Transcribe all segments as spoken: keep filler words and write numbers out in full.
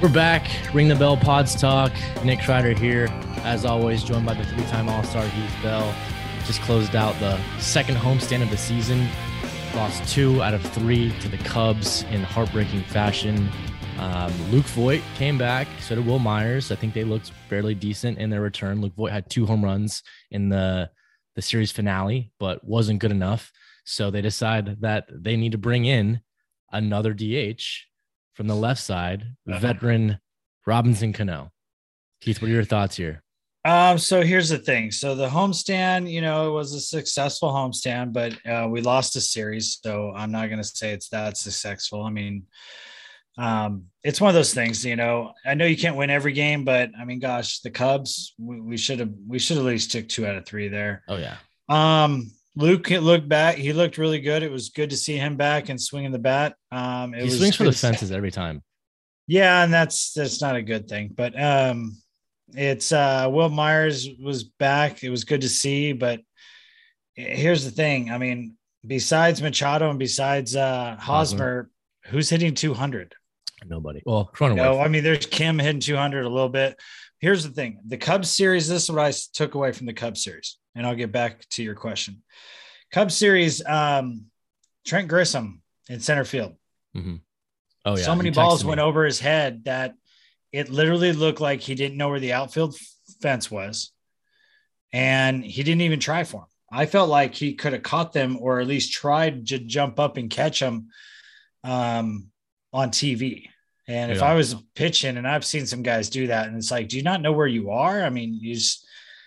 We're back. Ring the Bell Pods Talk. Nick Kreider here, as always, joined by the three-time All-Star Heath Bell. Just closed out the second homestand of the season. Lost two out of three to the Cubs in heartbreaking fashion. Um, Luke Voit came back. So did Will Myers. I think they looked fairly decent in their return. Luke Voit had two home runs in the, the series finale, but wasn't good enough. So they decide that they need to bring in another D H from the left side, uh-huh. veteran Robinson Cano. Keith, what are your thoughts here? Um, so here's the thing. So the homestand, you know, it was a successful homestand, but uh, we lost a series. So I'm not going to say it's that successful. I mean, um, it's one of those things, you know, I know you can't win every game, but I mean, gosh, the Cubs, we, we should have, we should at least took two out of three there. Oh yeah. Um, Luke looked back. He looked really good. It was good to see him back and swinging the bat. Um, it he was swings for the fences every time. Yeah. And that's, that's not a good thing, but, um, it's uh, Will Myers was back. It was good to see, but here's the thing. I mean, besides Machado and besides uh, Hosmer, who's hitting two hundred? Nobody. Well, Cronenworth. No, I mean, there's Kim hitting two hundred a little bit. Here's the thing. The Cubs series, this is what I took away from the Cubs series, and I'll get back to your question. Cubs series, um, Trent Grissom in center field. Mm-hmm. Oh, yeah. So many balls went over his head that it literally looked like he didn't know where the outfield fence was, and he didn't even try for him. I felt like he could have caught them or at least tried to jump up and catch them um, on T V. And yeah. if I was pitching, and I've seen some guys do that, and it's like, do you not know where you are? I mean, you just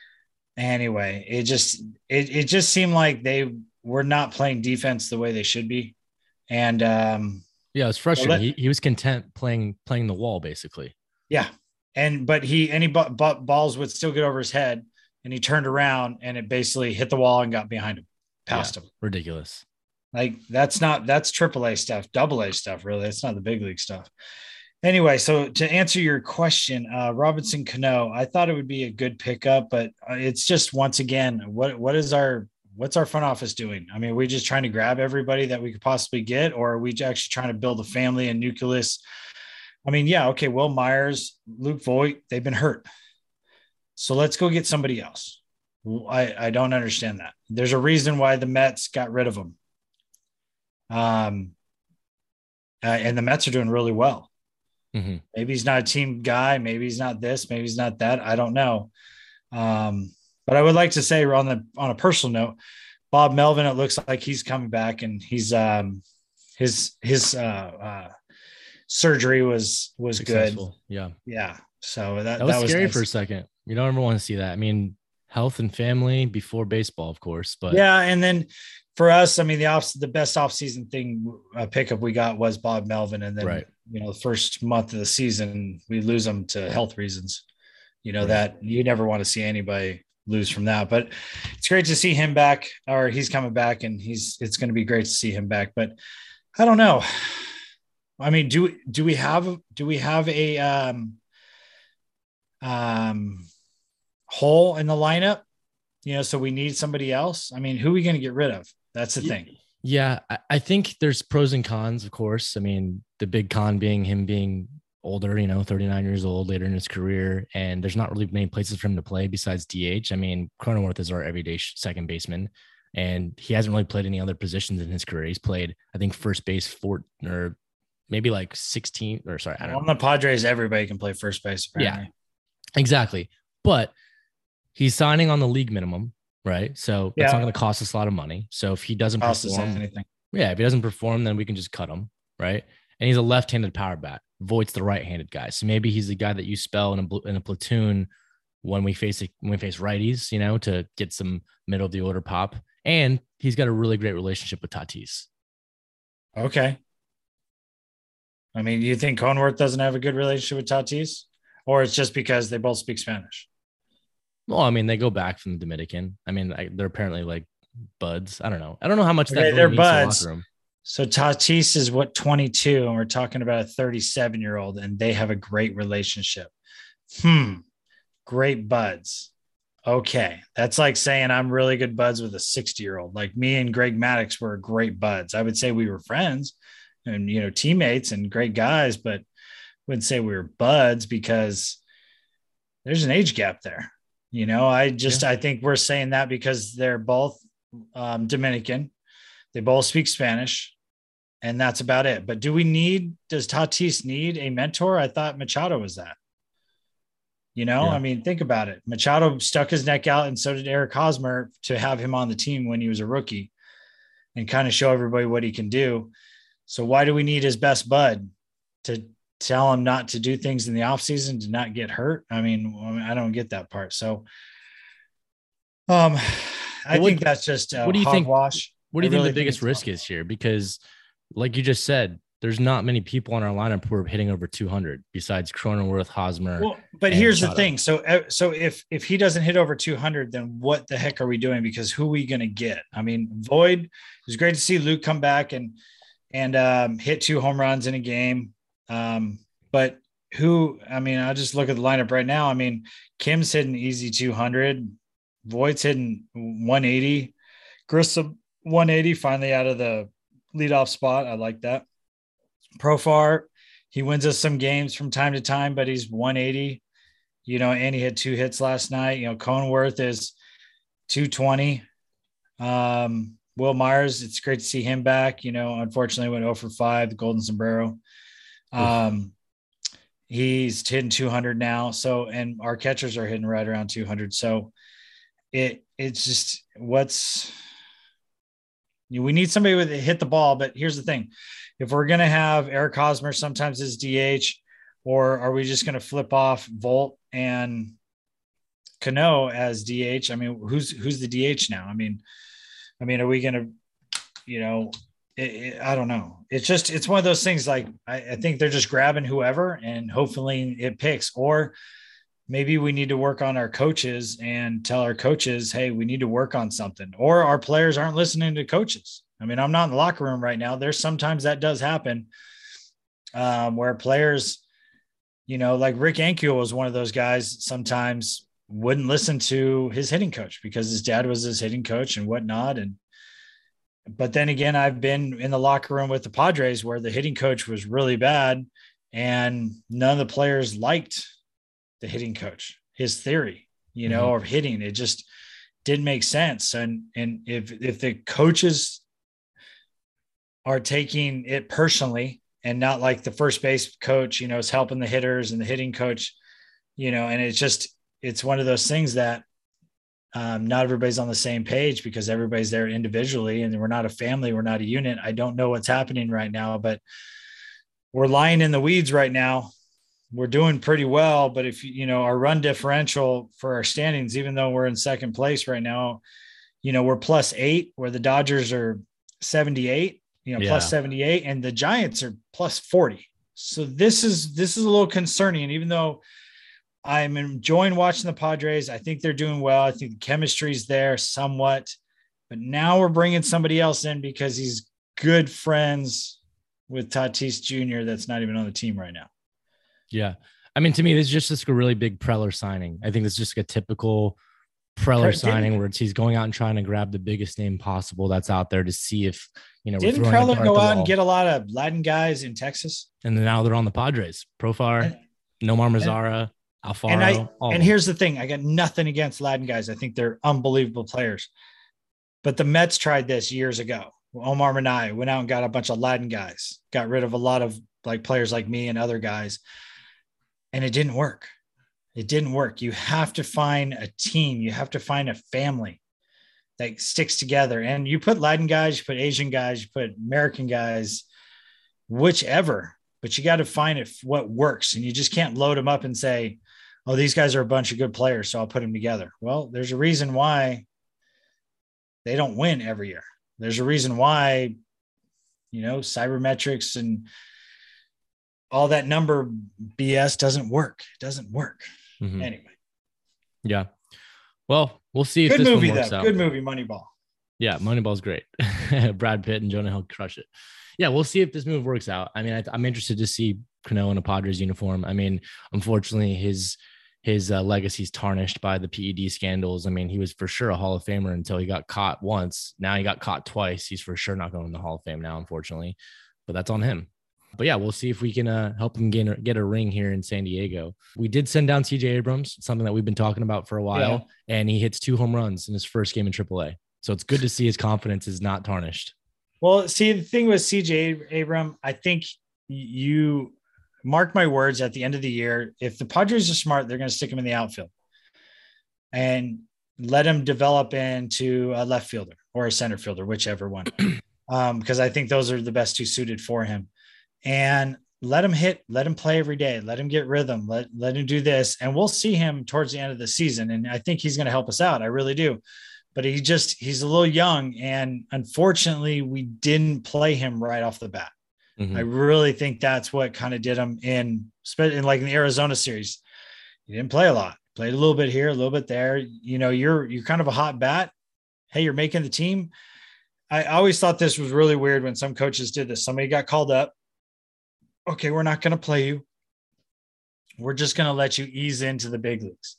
anyway, it just it it just seemed like they were not playing defense the way they should be. And um, yeah, it was frustrating. Let, he, he was content playing playing the wall, basically. Yeah. And, but he, any b- b- balls would still get over his head, and he turned around and it basically hit the wall and got behind him, past yeah, him. Ridiculous. Like that's not, that's triple A stuff, double A stuff. Really. It's not the big league stuff. Anyway. So to answer your question, uh, Robinson Cano, I thought it would be a good pickup, but it's just, once again, what, what is our, what's our front office doing? I mean, are we just trying to grab everybody that we could possibly get, or are we actually trying to build a family and nucleus? I mean, yeah, okay, Will Myers, Luke Voit, they've been hurt. So let's go get somebody else. I, I don't understand that. There's a reason why the Mets got rid of him. Um, uh, and the Mets are doing really well. Mm-hmm. Maybe he's not a team guy. Maybe he's not this. Maybe he's not that. I don't know. Um, but I would like to say on the on a personal note, Bob Melvin, it looks like he's coming back, and he's um, his his uh, uh, surgery was was Successful. good. Yeah. Yeah. So that, that was that was scary nice. for a second. You don't ever want to see that. I mean, health and family before baseball, of course, but yeah. And then for us, I mean, the off, the best offseason thing uh, pickup we got was Bob Melvin. And then, right. you know, the first month of the season, we lose him to health reasons, you know, right. that you never want to see anybody lose from that, but it's great to see him back, or he's coming back, and he's, it's going to be great to see him back, but I don't know. I mean, do do we have do we have a um, um, hole in the lineup? You know, so we need somebody else. I mean, who are we going to get rid of? That's the thing. Yeah, I think there's pros and cons, of course. I mean, the big con being him being older, you know, thirty-nine years old, later in his career, and there's not really many places for him to play besides D H. I mean, Cronenworth is our everyday second baseman, and he hasn't really played any other positions in his career. He's played, I think, first base, four or maybe like sixteen or sorry, I don't On know. the Padres, everybody can play first base. Apparently. Yeah, exactly. But he's signing on the league minimum, right? So that's yeah. not going to cost us a lot of money. So if he doesn't cost perform, anything. yeah, if he doesn't perform, then we can just cut him, right? And he's a left-handed power bat. Voigt's the right-handed guy, so maybe he's the guy that you spell in a in a platoon when we face it, when we face righties, you know, to get some middle of the order pop. And he's got a really great relationship with Tatis. Okay. I mean, you think Cronenworth doesn't have a good relationship with Tatis, or it's just because they both speak Spanish? Well, I mean, they go back from the Dominican. I mean, I, they're apparently like buds. I don't know. I don't know how much okay, that really they're means buds. to the locker room. So Tatis is what, twenty-two, and we're talking about a thirty-seven year old, and they have a great relationship. Hmm. Great buds. Okay. That's like saying I'm really good buds with a sixty year old. Like me and Greg Maddux were great buds. I would say we were friends and, you know, teammates and great guys, but wouldn't say we were buds because there's an age gap there. You know, I just, yeah. I think we're saying that because they're both um, Dominican. They both speak Spanish, and that's about it. But do we need, does Tatis need a mentor? I thought Machado was that. You know, yeah. I mean, think about it. Machado stuck his neck out, and so did Eric Hosmer, to have him on the team when he was a rookie and kind of show everybody what he can do. So why do we need his best bud to tell him not to do things in the offseason, to not get hurt? I mean, I don't get that part. So um, I what, think that's just a what do you hogwash. think? What do you I think really the biggest think risk is here? Because like you just said, there's not many people on our lineup who are hitting over two hundred besides Cronenworth, Hosmer. Well, but here's Machado. The thing. So, so if, if he doesn't hit over two hundred, then what the heck are we doing? Because who are we going to get? I mean, Void, it was great to see Luke come back and, and um, hit two home runs in a game. Um, but who, I mean, I'll just look at the lineup right now. I mean, Kim's hitting easy two hundred, Voigt's hitting one eighty, Grissom one eighty, finally out of the leadoff spot. I like that. Profar, he wins us some games from time to time, but he's one eighty, you know, and he had two hits last night. You know, Cronenworth is two twenty. Um, Will Myers, it's great to see him back. You know, unfortunately went oh for five, the Golden Sombrero. Um, he's hitting two hundred now. So, and our catchers are hitting right around two hundred. So it, it's just what's, you know, we need somebody with hit the ball, but here's the thing. If we're going to have Eric Hosmer sometimes as D H, or are we just going to flip off Volt and Cano as D H? I mean, who's, who's the D H now? I mean, I mean, are we going to, you know, it, it, I don't know. It's just, it's one of those things. Like, I, I think they're just grabbing whoever and hopefully it picks, or maybe we need to work on our coaches and tell our coaches, hey, we need to work on something, or our players aren't listening to coaches. I mean, I'm not in the locker room right now. There's sometimes that does happen um, where players, you know, like Rick Ankiel was one of those guys, sometimes wouldn't listen to his hitting coach because his dad was his hitting coach and whatnot. And, but then again, I've been in the locker room with the Padres where the hitting coach was really bad and none of the players liked the hitting coach, his theory, you know, mm-hmm. of hitting. It just didn't make sense. And, and if, if the coaches are taking it personally and not like the first base coach, you know, is helping the hitters and the hitting coach, you know, and it's just, it's one of those things that um, not everybody's on the same page because everybody's there individually and we're not a family. We're not a unit. I don't know what's happening right now, but we're lying in the weeds right now. We're doing pretty well, but if you know, our run differential for our standings, even though we're in second place right now, you know, we're plus eight where the Dodgers are seventy-eight, you know, yeah. plus seventy-eight, and the Giants are plus forty. So this is, this is a little concerning. And even though I'm enjoying watching the Padres, I think they're doing well. I think the chemistry's there somewhat, but now we're bringing somebody else in because he's good friends with Tatis Junior That's not even on the team right now. Yeah. I mean, to me, this is just, just a really big Preller signing. I think it's just a typical Preller Pre- signing where it's, he's going out and trying to grab the biggest name possible that's out there to see if, you know, didn't Preller go out and get a lot of Latin guys in Texas? And then now they're on the Padres. Profar, and, Nomar Mazara, Alfaro. And, I, and here's the thing. I got nothing against Latin guys. I think they're unbelievable players. But the Mets tried this years ago. Omar Minaya went out and got a bunch of Latin guys, got rid of a lot of like players like me and other guys. And it didn't work. It didn't work. You have to find a team. You have to find a family that sticks together. And you put Latin guys, you put Asian guys, you put American guys, whichever, but you got to find it what works. And you just can't load them up and say, oh, these guys are a bunch of good players, so I'll put them together. Well, there's a reason why they don't win every year. There's a reason why, you know, cybermetrics and all that number B S doesn't work. It doesn't work. Mm-hmm. Anyway. Yeah. Well, we'll see if good this movie, one works though. out. Good movie, Moneyball. Yeah, Moneyball's great. Brad Pitt and Jonah Hill crush it. Yeah, we'll see if this move works out. I mean, I, I'm interested to see Cano in a Padres uniform. I mean, unfortunately, his his uh, legacy is tarnished by the P E D scandals. I mean, he was for sure a Hall of Famer until he got caught once. Now he got caught twice. He's for sure not going in the Hall of Fame now, unfortunately. But that's on him. But yeah, we'll see if we can uh, help him get a, get a ring here in San Diego. We did send down C J Abrams, something that we've been talking about for a while, yeah. and he hits two home runs in his first game in triple A. So it's good to see his confidence is not tarnished. Well, see, the thing with C J Abrams, I think you mark my words, at the end of the year, if the Padres are smart, they're going to stick him in the outfield and let him develop into a left fielder or a center fielder, whichever one, um, because I think those are the best two suited for him. And let him hit, let him play every day, let him get rhythm, let, let him do this. And we'll see him towards the end of the season. And I think he's going to help us out. I really do. But he just, he's a little young. And unfortunately, we didn't play him right off the bat. Mm-hmm. I really think that's what kind of did him in, in like in the Arizona series. He didn't play a lot, played a little bit here, a little bit there. You know, you're, you're kind of a hot bat. Hey, you're making the team. I always thought this was really weird when some coaches did this. Somebody got called up. Okay, we're not going to play you. We're just going to let you ease into the big leagues.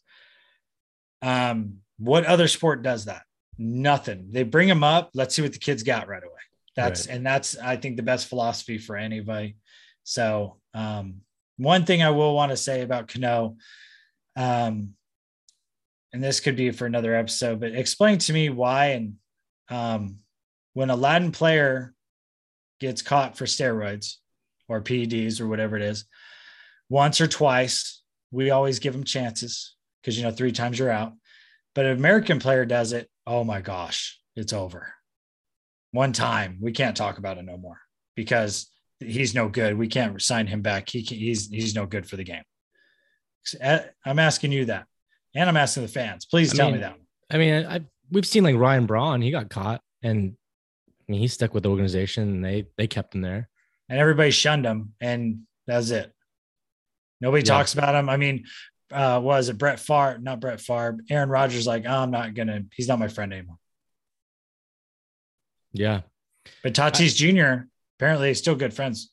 Um, what other sport does that? Nothing. They bring them up. Let's see what the kids got right away. That's, right. And that's, I think, the best philosophy for anybody. So um, one thing I will want to say about Cano, um, and this could be for another episode, but explain to me why, and um, when a Latin player gets caught for steroids or P E Ds or whatever it is, once or twice, we always give them chances because, you know, three times you're out. But an American player does it, oh my gosh, it's over. One time, we can't talk about it no more because he's no good. We can't sign him back. He can, he's he's no good for the game. I'm asking you that, and I'm asking the fans. Please I tell mean, me that. I mean, I, we've seen like Ryan Braun. He got caught, and I mean, he stuck with the organization, and they they kept him there. And everybody shunned him, and that's it. Nobody yeah. talks about him. I mean, uh, was it Brett Favre? Not Brett Favre. Aaron Rodgers, like, oh, I'm not gonna. He's not my friend anymore. Yeah, but Tatis I, Junior apparently is still good friends.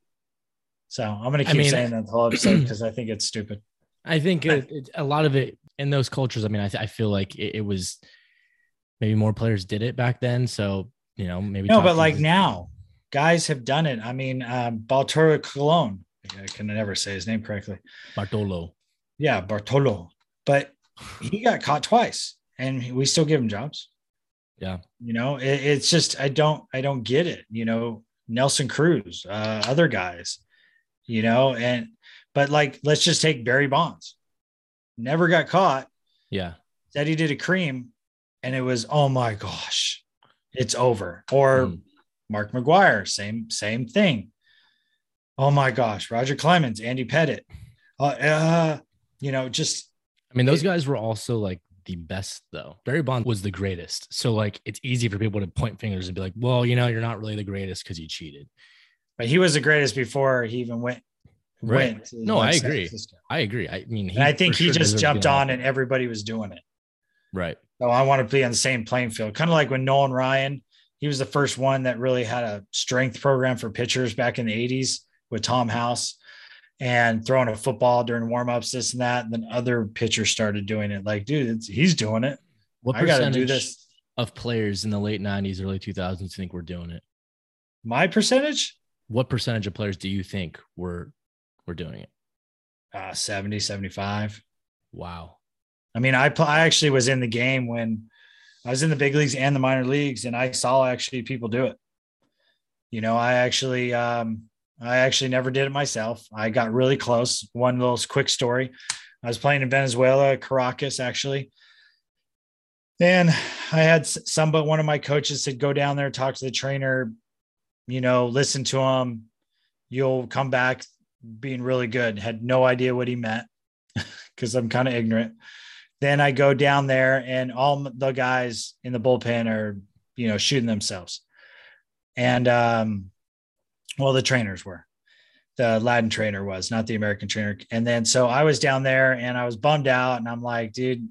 So I'm gonna keep I mean, saying that the whole episode because I think it's stupid. I think it, it, a lot of it in those cultures. I mean, I, th- I feel like it, it was maybe more players did it back then. So you know, maybe no, but like is- now. Guys have done it. I mean, um, Bartolo Colon. I can never say his name correctly. Bartolo. Yeah, Bartolo. But he got caught twice, and we still give him jobs. Yeah. You know, it, it's just I don't I don't get it. You know, Nelson Cruz, uh, other guys. You know, and but like let's just take Barry Bonds. Never got caught. Yeah. Said he did a cream, and it was oh my gosh, it's over. Or mm. Mark McGwire, same, same thing. Oh my gosh. Roger Clemens, Andy Pettit. Uh, uh, you know, just, I mean, those it, guys were also like the best though. Barry Bonds was the greatest. So like, it's easy for people to point fingers and be like, well, you know, you're not really the greatest because you cheated. But he was the greatest before he even went. Right. went no, I agree. I agree. I mean, he, I think he sure just jumped on and everybody was doing it. Right. So I want to be on the same playing field. Kind of like when Nolan Ryan, he was the first one that really had a strength program for pitchers back in the eighties with Tom House and throwing a football during warmups, this and that. And then other pitchers started doing it. Like, dude, it's, he's doing it. What I got to do this. Of players in the late nineties, early two thousands think we're doing it? My percentage? What percentage of players do you think were, were doing it? Uh, seventy, seventy-five. Wow. I mean, I, I actually was in the game when I was in the big leagues and the minor leagues, and I saw actually people do it. You know, I actually, um, I actually never did it myself. I got really close. One little quick story. I was playing in Venezuela, Caracas, actually. And I had some, but one of my coaches said, go down there, talk to the trainer, you know, listen to him. You'll come back being really good. Had no idea what he meant because I'm kind of ignorant. Then I go down there and all the guys in the bullpen are, you know, shooting themselves. And, um, well, the trainers were, the Latin trainer was, not the American trainer. And then, so I was down there and I was bummed out and I'm like, dude.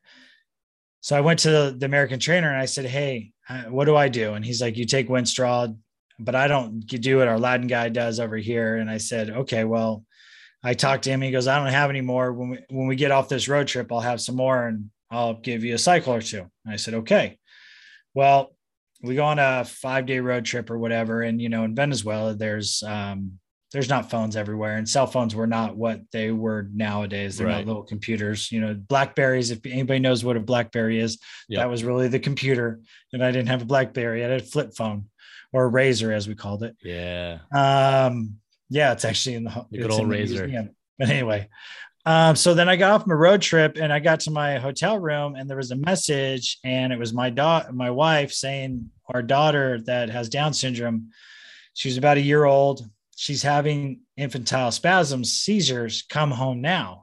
So I went to the, the American trainer and I said, hey, what do I do? And he's like, you take Winstrol, but I don't do what our Latin guy does over here. And I said, okay, well, I talked to him. He goes, I don't have any more. When we, when we get off this road trip, I'll have some more and I'll give you a cycle or two. And I said, okay. Well, we go on a five day road trip or whatever. And, you know, in Venezuela, there's, um, there's not phones everywhere, and cell phones were not what they were nowadays. They're Right. not little computers, you know, Blackberries. If anybody knows what a Blackberry is, Yep. that was really the computer. And I didn't have a Blackberry. I had a flip phone, or a Razor, as we called it. Yeah. Um, yeah, it's actually in the, The good it's old in the Razor. museum. But anyway, um, so then I got off my road trip and I got to my hotel room, and there was a message, and it was my daughter, my wife, saying our daughter that has Down syndrome. She's about a year old. She's having infantile spasms, seizures. Come home now.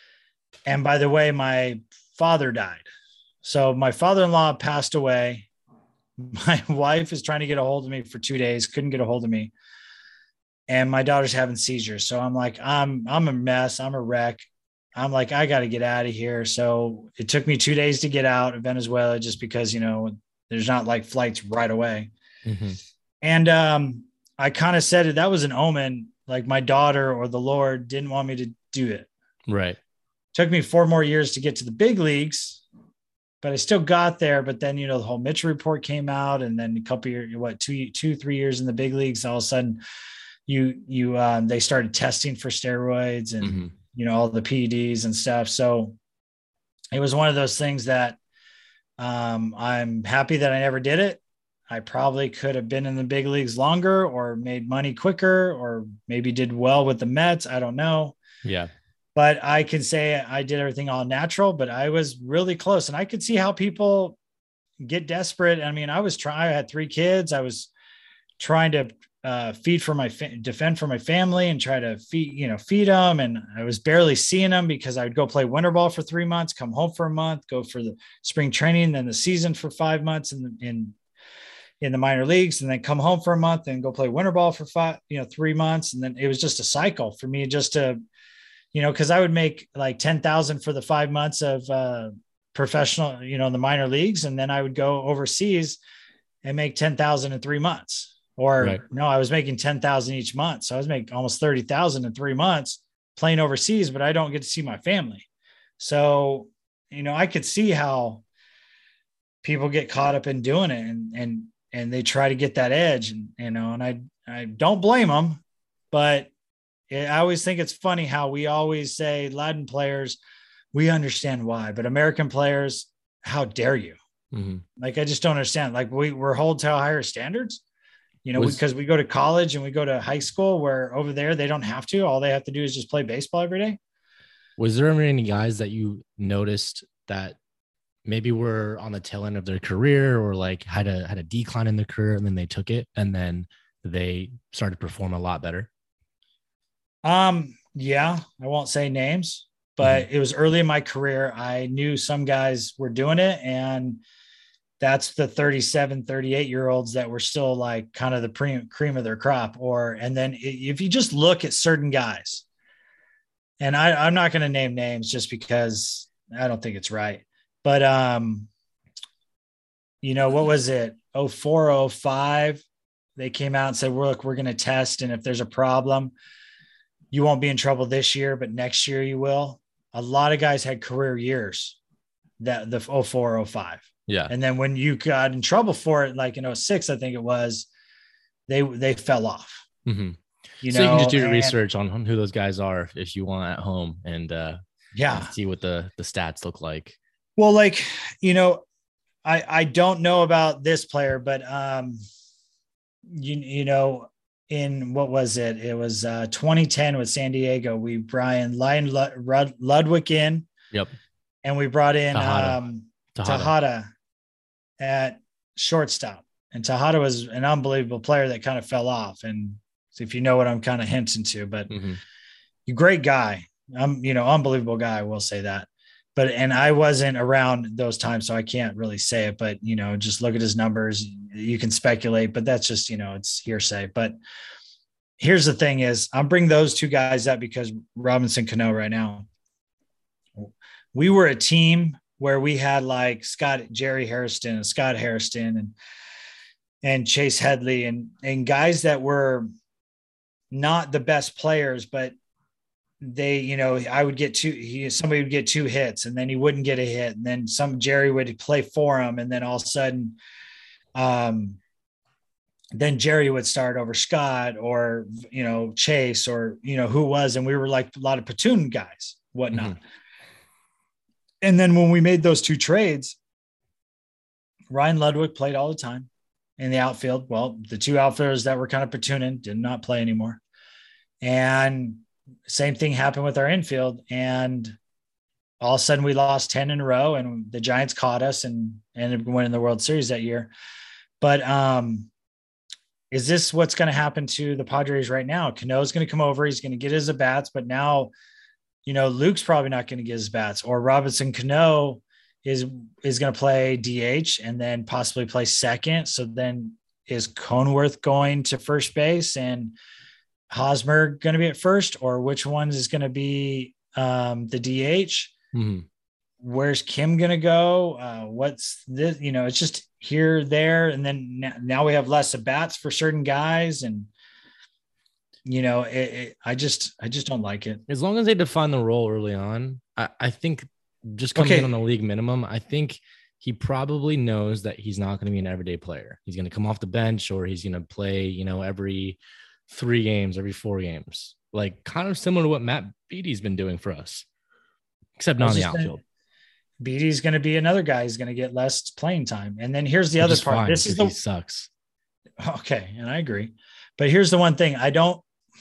And by the way, my father died. So my father-in-law passed away. My wife is trying to get a hold of me for two days. Couldn't get a hold of me. And my daughter's having seizures. So I'm like, I'm, I'm a mess. I'm a wreck. I'm like, I got to get out of here. So it took me two days to get out of Venezuela, just because, you know, there's not like flights right away. Mm-hmm. And, um, I kind of said it, that was an omen. Like my daughter or the Lord didn't want me to do it. Right. Took me four more years to get to the big leagues, but I still got there. But then, you know, the whole Mitchell report came out, and then a couple years, what, two, two, three years in the big leagues, all of a sudden you, you, um, they started testing for steroids and, mm-hmm. you know, all the P E Ds and stuff. So it was one of those things that, um, I'm happy that I never did it. I probably could have been in the big leagues longer, or made money quicker, or maybe did well with the Mets. I don't know. Yeah. But I can say I did everything all natural, but I was really close, and I could see how people get desperate. I mean, I was trying, I had three kids. I was trying to uh, feed for my, fa- defend for my family, and try to feed, you know, feed them. And I was barely seeing them, because I would go play winter ball for three months, come home for a month, go for the spring training, then the season for five months in, in, in the minor leagues, and then come home for a month and go play winter ball for five, you know, three months. And then it was just a cycle for me, just to, you know, cause I would make like ten thousand for the five months of uh, professional, you know, in the minor leagues. And then I would go overseas and make ten thousand in three months or Right. no, I was making ten thousand each month. So I was making almost thirty thousand in three months playing overseas, but I don't get to see my family. So, you know, I could see how people get caught up in doing it, and, and, and they try to get that edge, and, you know, and I, I don't blame them, but it, I always think it's funny how we always say Latin players, we understand why, but American players, how dare you? Mm-hmm. Like, I just don't understand. Like we we're held to higher standards, you know, Was- because we go to college and we go to high school, where over there, they don't have to, all they have to do is just play baseball every day. Was there ever any guys that you noticed that maybe were on the tail end of their career, or like had a had a decline in their career, and then they took it, and then they started to perform a lot better? Um, yeah, I won't say names, but mm-hmm. It was early in my career. I knew some guys were doing it, and that's the thirty-seven, thirty-eight year olds that were still like kind of the pre- cream of their crop. Or, and then if you just look at certain guys, and I, I'm not going to name names just because I don't think it's right, but, um, you know, what was it? oh four, oh five, they came out and said, well, look, we're going to test. And if there's a problem, you won't be in trouble this year, but next year you will. A lot of guys had career years, that the oh four, oh five. Yeah. And then when you got in trouble for it, like in oh six, I think it was, they, they fell off. Mm-hmm. You so know, you can just do your and, research on, on who those guys are if you want at home, and uh, yeah, see what the, the stats look like. Well, like, you know, I, I don't know about this player, but, um, you, you know, in what was it? It was uh, twenty ten with San Diego. We brought in Lion Lud- Ludwig in. Yep. And we brought in Tejada. um, Tejada. Tejada at shortstop. And Tejada was an unbelievable player that kind of fell off. And if you know what I'm kind of hinting to, but mm-hmm. great guy. I'm, you know, unbelievable guy. I will say that. But, and I wasn't around those times, so I can't really say it, but, you know, just look at his numbers. You can speculate, but that's just, you know, it's hearsay. But here's the thing is, I'm bringing those two guys up because Robinson Cano right now, we were a team where we had like Scott, Jerry Hairston and Scott Hairston and, and Chase Headley and, and guys that were not the best players, but they, you know, I would get two, he, somebody would get two hits and then he wouldn't get a hit. And then some Jerry would play for him. And then all of a sudden, um, then Jerry would start over Scott or, you know, Chase or, you know, who was, and we were like a lot of platoon guys, whatnot. Mm-hmm. And then when we made those two trades, Ryan Ludwig played all the time in the outfield. Well, the two outfielders that were kind of platooning did not play anymore. And same thing happened with our infield. And all of a sudden we lost ten in a row, and the Giants caught us and ended up winning the World Series that year. But um, is this what's going to happen to the Padres right now? Cano's going to come over. He's going to get his at-bats, but now, you know, Luke's probably not going to get his bats, or Robinson Cano is, is going to play D H and then possibly play second. So then is Cronenworth going to first base and Hosmer going to be at first, or which one is going to be um, the D H? Mm-hmm. Where's Kim going to go? Uh, what's this? You know, it's just here, there. And then now, now we have less at bats for certain guys. And, you know, it, it, I just, I just don't like it. As long as they define the role early on, I, I think just coming okay. in on the league minimum, I think he probably knows that he's not going to be an everyday player. He's going to come off the bench, or he's going to play, you know, every three games, every four games, like kind of similar to what Matt Beaty's been doing for us, except not in the outfield. Beaty's going to be another guy who's going to get less playing time. And then here's the Which other part. Fine, this is the he sucks. Okay. And I agree, but here's the one thing I don't,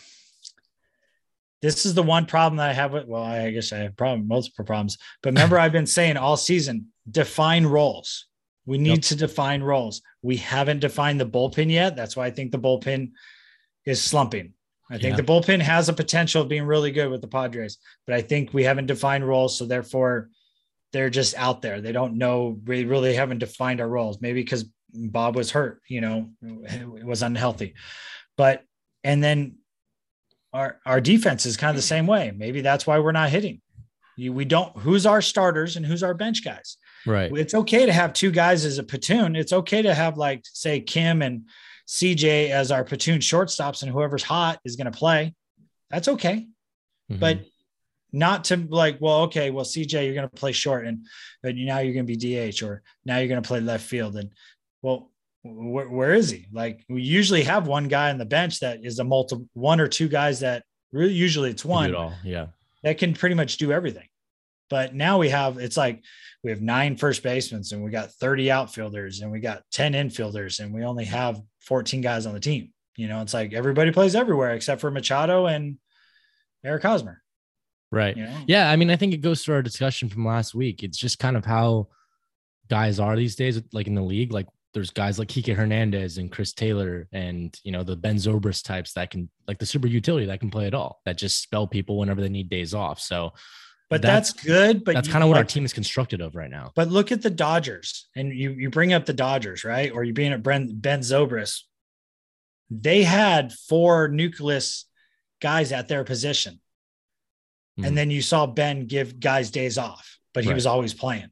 this is the one problem that I have with, well, I guess I have problem, multiple problems, but remember I've been saying all season, define roles. We need yep. to define roles. We haven't defined the bullpen yet. That's why I think the bullpen is slumping. I think yeah. the bullpen has a potential of being really good with the Padres, but I think we haven't defined roles. So therefore they're just out there. They don't know. We really haven't defined our roles, maybe because Bob was hurt, you know, it was unhealthy, but, and then our, our defense is kind of the same way. Maybe that's why we're not hitting. You, we don't, who's our starters and who's our bench guys? Right. It's okay to have two guys as a platoon. It's okay to have, like, say, Kim and C J as our platoon shortstops, and whoever's hot is going to play. That's okay. Mm-hmm. But not to like, well, okay, well, C J, you're going to play short, and but now you're going to be D H, or now you're going to play left field. And well, wh- where is he? Like, we usually have one guy on the bench that is a multi, one or two guys that really, usually it's one it all. Yeah. that can pretty much do everything. But now we have, it's like we have nine first basemen, and we got thirty outfielders, and we got ten infielders, and we only have fourteen guys on the team. You know, it's like everybody plays everywhere except for Machado and Eric Hosmer. Right. You know? Yeah. I mean, I think it goes to our discussion from last week. It's just kind of how guys are these days, like in the league. Like, there's guys like Kike Hernandez and Chris Taylor and, you know, the Ben Zobrist types that can, like the super utility that can play it all, that just spell people whenever they need days off. So, but that's, that's good. But that's kind of what our team is constructed of right now. But look at the Dodgers, and you you bring up the Dodgers, right? Or you bring up Ben, Ben Zobrist. They had four nucleus guys at their position. Mm-hmm. And then you saw Ben give guys days off, but he right. was always playing.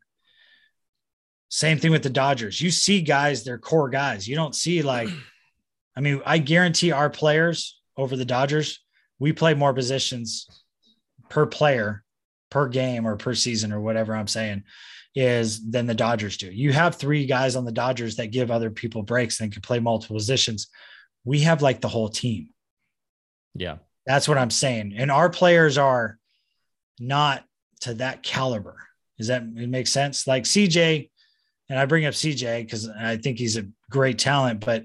Same thing with the Dodgers. You see guys, they're core guys. You don't see, like, I mean, I guarantee our players over the Dodgers, we play more positions per player, per game, or per season, or whatever I'm saying, is than the Dodgers do. You have three guys on the Dodgers that give other people breaks and can play multiple positions. We have like the whole team. Yeah. That's what I'm saying. And our players are not to that caliber. Does that it make sense? Like C J, and I bring up C J because I think he's a great talent, but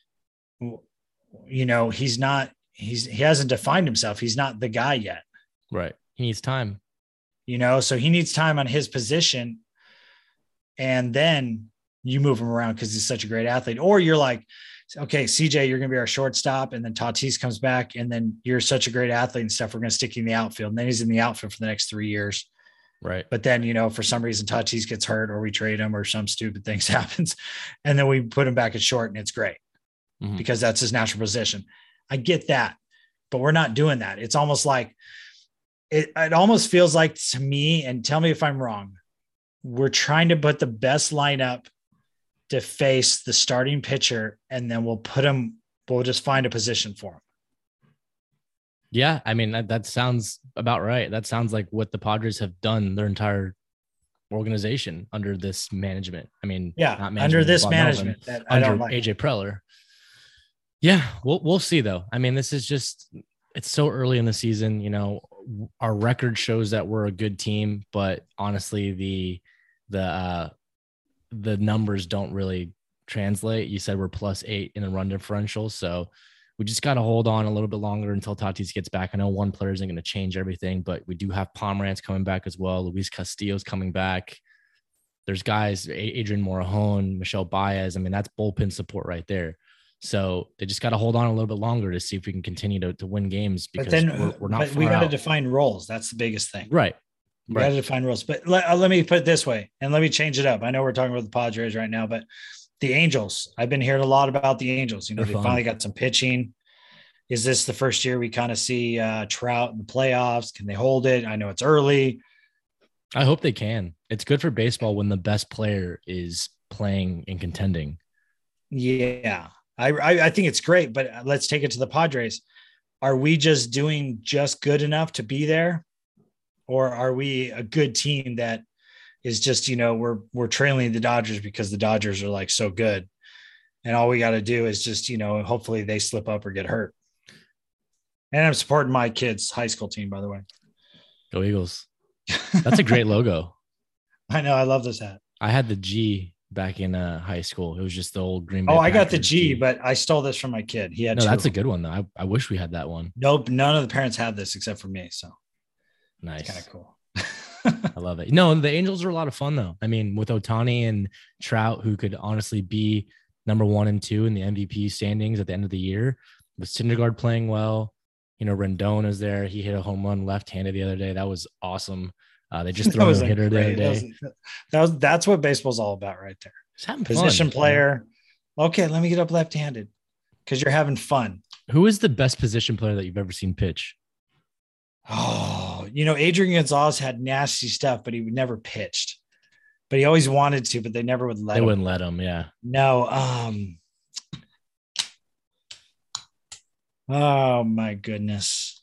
you know, he's not, he's, he hasn't defined himself. He's not the guy yet. Right. He needs time. You know, so he needs time on his position, and then you move him around because he's such a great athlete. Or you're like, okay, C J, you're going to be our shortstop, and then Tatis comes back, and then you're such a great athlete and stuff, we're going to stick you in the outfield. And then he's in the outfield for the next three years. Right. But then, you know, for some reason Tatis gets hurt, or we trade him, or some stupid things happens, and then we put him back at short, and it's great mm-hmm. because that's his natural position. I get that, but we're not doing that. It's almost like, It, it almost feels like to me, and tell me if I'm wrong, we're trying to put the best lineup to face the starting pitcher, and then we'll put him, we'll just find a position for him. Yeah. I mean, that, that sounds about right. That sounds like what the Padres have done their entire organization under this management. I mean, yeah, not under this management, that I under don't like. A J Preller. Yeah, we'll we'll see though. I mean, this is just it's so early in the season. You know, our record shows that we're a good team, but honestly, the the uh, the numbers don't really translate. You said we're plus eight in the run differential, so we just got to hold on a little bit longer until Tatis gets back. I know one player isn't going to change everything, but we do have Pomeranz coming back as well. Luis Castillo's coming back. There's guys, Adrian Morejon, Michelle Baez. I mean, that's bullpen support right there. So they just got to hold on a little bit longer to see if we can continue to, to win games because but then we're, we're not. But we got to define roles. That's the biggest thing. Right. We right. got to define roles. But let, uh, let me put it this way, and let me change it up. I know we're talking about the Padres right now, but the Angels. I've been hearing a lot about the Angels. You know, They're they fun. finally got some pitching. Is this the first year we kind of see uh, Trout in the playoffs? Can they hold it? I know it's early. I hope they can. It's good for baseball when the best player is playing and contending. Yeah. I, I, I think it's great, but let's take it to the Padres. Are we just doing just good enough to be there? Or are we a good team that is just, you know, we're, we're trailing the Dodgers because the Dodgers are like so good. And all we got to do is just, you know, hopefully they slip up or get hurt. And I'm supporting my kids' high school team, by the way. Go Eagles. That's a great logo. I know. I love this hat. I had the G back in uh, high school. It was just the old Green Bay. Oh, I got the G, G, but I stole this from my kid. He had no, two. That's a good one though. I, I wish we had that one. Nope. None of the parents have this except for me. So nice. Kind of cool. I love it. No, the Angels are a lot of fun though. I mean, with Ohtani and Trout, who could honestly be number one and two in the M V P standings at the end of the year, with Syndergaard playing well, you know, Rendon is there. He hit a home run left-handed the other day. That was awesome. Uh, they just threw a hitter the other day. That was, that was that's what baseball's all about right there. Just having Position fun, player. You know? Okay, let me get up left-handed because you're having fun. Who is the best position player that you've ever seen pitch? Oh, you know, Adrian Gonzalez had nasty stuff, but he never pitched. But he always wanted to, but they never would let they him. They wouldn't let him, yeah. No. Um. Oh my goodness.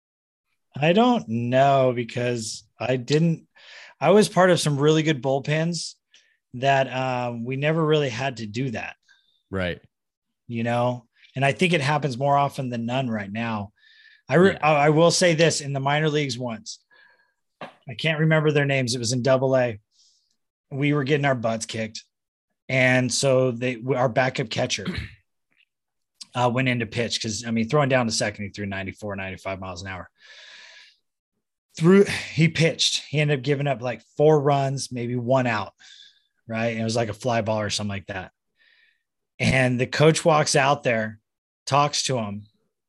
I don't know because I didn't. I was part of some really good bullpens that um, we never really had to do that. Right. You know, and I think it happens more often than none right now. I re- yeah. I will say this in the minor leagues once. I can't remember their names. It was in Double A. We were getting our butts kicked, and so they our backup catcher uh, went into pitch because I mean throwing down to second, he threw ninety-four, ninety-five miles an hour. Through he pitched. He ended up giving up like four runs, maybe one out, right? And it was like a fly ball or something like that. And the coach walks out there, talks to him.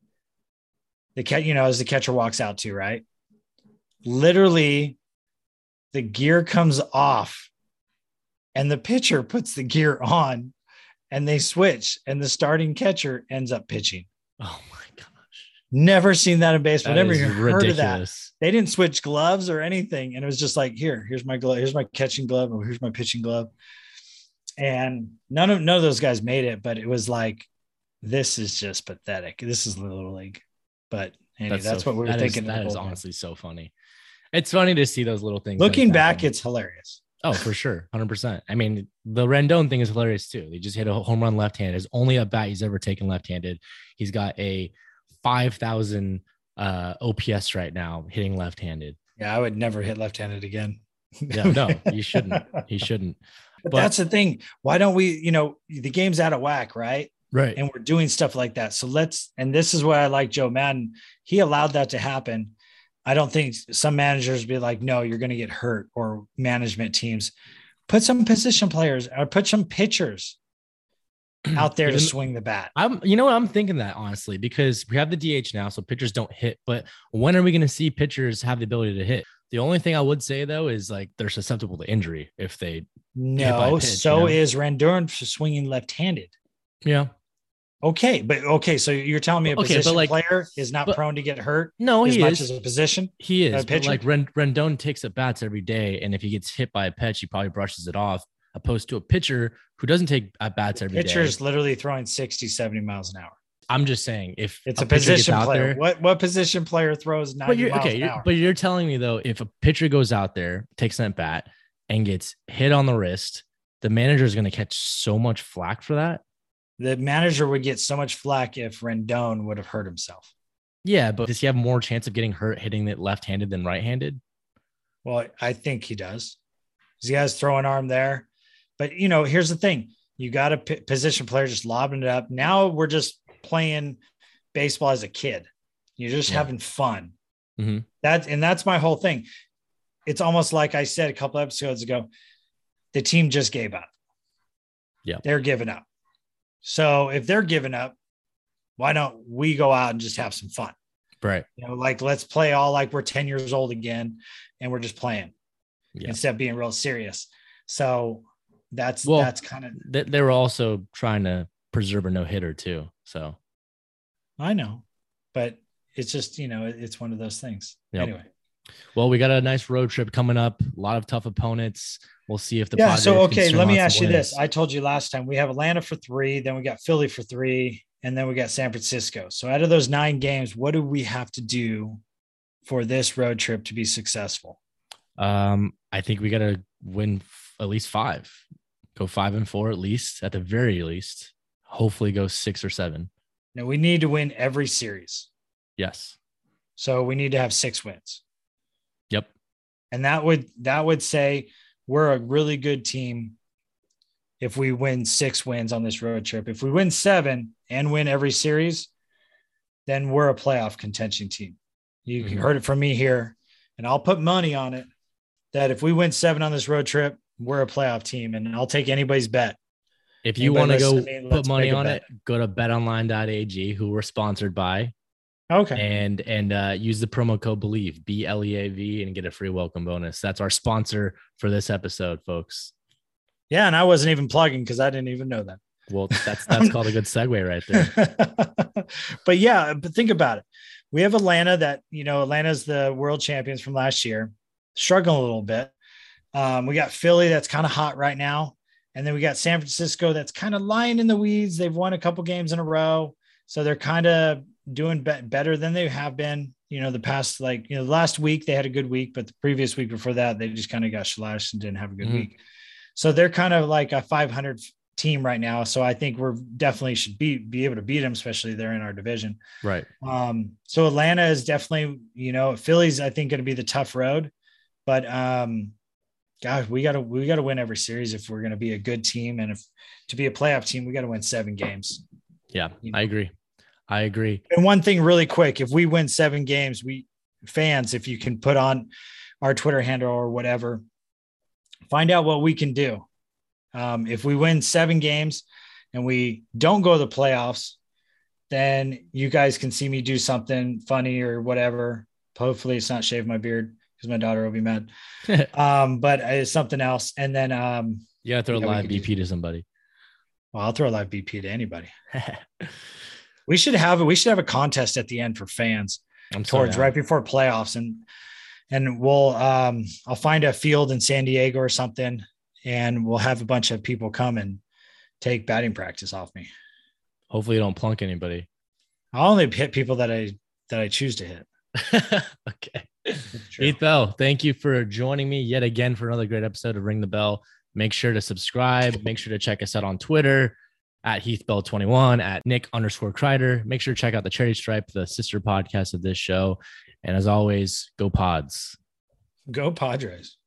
The cat, you know, as the catcher walks out too, right? Literally, the gear comes off, and the pitcher puts the gear on, and they switch, and the starting catcher ends up pitching. Oh my gosh! Never seen that in baseball. That Never even heard ridiculous. of that. They didn't switch gloves or anything, and it was just like, here, here's my glove, here's my catching glove, or here's my pitching glove. And none of none of those guys made it, but it was like, this is just pathetic. This is Little League. But anyway, that's, that's so, what we were that thinking. Is, that is honestly so funny. It's funny to see those little things. Looking like back, it's hilarious. Oh, for sure. one hundred percent. I mean, the Rendon thing is hilarious too. They just hit a home run left-handed. It's only a bat he's ever taken left-handed. He's got a five thousand uh, O P S right now hitting left-handed. Yeah, I would never hit left-handed again. Yeah, no, you shouldn't. He shouldn't. But, but that's the thing. Why don't we, you know, the game's out of whack, right? Right. And we're doing stuff like that. So let's, and this is why I like Joe Madden. He allowed that to happen. I don't think some managers be like, no, you're going to get hurt, or management teams put some position players or put some pitchers out there to swing the bat. I'm, you know what? I'm thinking that honestly, because we have the D H now, so pitchers don't hit, but when are we going to see pitchers have the ability to hit? The only thing I would say though, is like they're susceptible to injury if they, no, pitch, so you know? Is Rendon swinging left-handed. Yeah. Okay, but okay, so you're telling me a okay, position like, player is not but, prone to get hurt? No, as he much is. as a position. He is. A pitcher? Like Rendon takes at bats every day, and if he gets hit by a pitch, he probably brushes it off. Opposed to a pitcher who doesn't take at bats every Pitcher's day. Pitcher's literally throwing sixty, seventy miles an hour. I'm just saying, if it's a, a position player, there, what what position player throws ninety but you're, miles okay, an you're, hour? But you're telling me though, if a pitcher goes out there, takes an at bat, and gets hit on the wrist, the manager is going to catch so much flack for that. The manager would get so much flack if Rendon would have hurt himself. Yeah, but does he have more chance of getting hurt hitting it left-handed than right-handed? Well, I think he does. He has throwing arm there. But, you know, here's the thing. You got a p- position player just lobbing it up. Now we're just playing baseball as a kid. You're just yeah. having fun. Mm-hmm. That, and that's my whole thing. It's almost like I said a couple episodes ago, the team just gave up. Yeah. They're giving up. So if they're giving up, why don't we go out and just have some fun? Right. You know, like let's play all like we're ten years old again and we're just playing yeah. instead of being real serious. So that's, well, that's kind of, they, they were also trying to preserve a no hitter too. So I know, but it's just, you know, it's one of those things. Yep. Anyway. Well, we got a nice road trip coming up. A lot of tough opponents. We'll see if the yeah. So okay, let me ask you this. I told you last time we have Atlanta for three, then we got Philly for three, and then we got San Francisco. So out of those nine games, what do we have to do for this road trip to be successful? Um, I think we got to win at least five. Go five and four at least, at the very least. Hopefully, go six or seven. Now we need to win every series. Yes. So we need to have six wins. Yep. And that would that would say we're a really good team if we win six wins on this road trip. If we win seven and win every series, then we're a playoff contention team. You mm-hmm. heard it from me here, and I'll put money on it that if we win seven on this road trip, we're a playoff team, and I'll take anybody's bet. If you want to go me, put money on bet. it, go to bet online dot a g, who we're sponsored by. Okay. And and uh, use the promo code BELIEVE, B L E A V, and get a free welcome bonus. That's our sponsor for this episode, folks. Yeah, and I wasn't even plugging because I didn't even know that. Well, that's that's called a good segue right there. But yeah, but think about it. We have Atlanta that, you know, Atlanta's the world champions from last year, struggling a little bit. Um, we got Philly that's kind of hot right now. And then we got San Francisco that's kind of lying in the weeds. They've won a couple games in a row. So they're kind of doing be- better than they have been, you know, the past, like, you know, last week they had a good week, but the previous week before that, they just kind of got shellacked and didn't have a good mm-hmm. week. So they're kind of like a five hundred team right now. So I think we're definitely should be, be able to beat them, especially they're in our division. Right. Um, so Atlanta is definitely, you know, Philly's, I think, going to be the tough road, but um, gosh, we got to, we got to win every series if we're going to be a good team. And if to be a playoff team, we got to win seven games. Yeah, you know? I agree. I agree. And one thing really quick, if we win seven games, we fans, if you can put on our Twitter handle or whatever, find out what we can do. Um, if we win seven games and we don't go to the playoffs, then you guys can see me do something funny or whatever. Hopefully it's not shave my beard because my daughter will be mad. um, but it's something else. And then um, you gotta throw a live B P to somebody. Well, I'll throw a live B P to anybody. We should have we should have a contest at the end for fans I'm towards right before playoffs, and and we'll um I'll find a field in San Diego or something, and we'll have a bunch of people come and take batting practice off me. Hopefully, you don't plunk anybody. I'll only hit people that I that I choose to hit. Okay. Heath Bell, thank you for joining me yet again for another great episode of Ring the Bell. Make sure to subscribe. Make sure to check us out on Twitter at Heath Bell twenty-one, at Nick underscore Kreider. Make sure to check out the Cherry Stripe, the sister podcast of this show. And as always, go Pods. Go Padres.